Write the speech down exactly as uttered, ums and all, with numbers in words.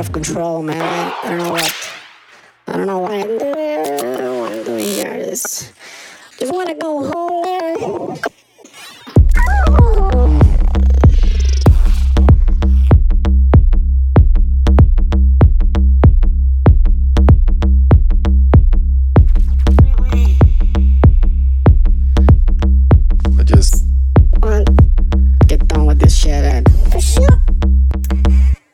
of control, man. I, I don't know what. I don't know what I'm doing. I don't know what I'm doing here. I just, just want to go home